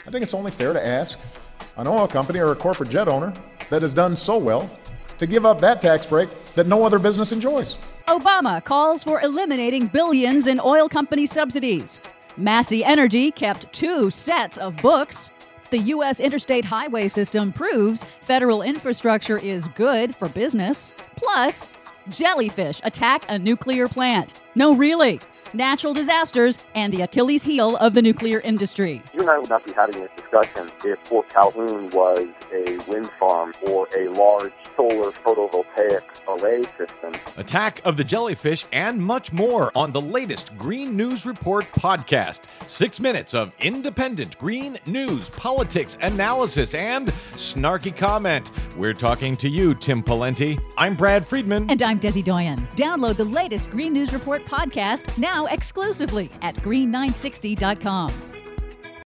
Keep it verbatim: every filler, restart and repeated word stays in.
I think it's only fair to ask an oil company or a corporate jet owner that has done so well to give up that tax break that no other business enjoys. Obama calls for eliminating billions in oil company subsidies. Massey Energy kept two sets of books. The U S interstate highway system proves federal infrastructure is good for business. Plus, jellyfish attack a nuclear plant. No, really. Natural disasters and the Achilles heel of the nuclear industry. You and I would not be having this discussion if Fort Calhoun was a wind farm or a large solar photovoltaic array system. Attack of the jellyfish and much more on the latest Green News Report podcast. Six minutes of independent green news, politics, analysis, and snarky comment. We're talking to you, Tim Pawlenty. I'm Brad Friedman. And I'm Desi Doyen. Download the latest Green News Report podcast now exclusively at green nine sixty dot com.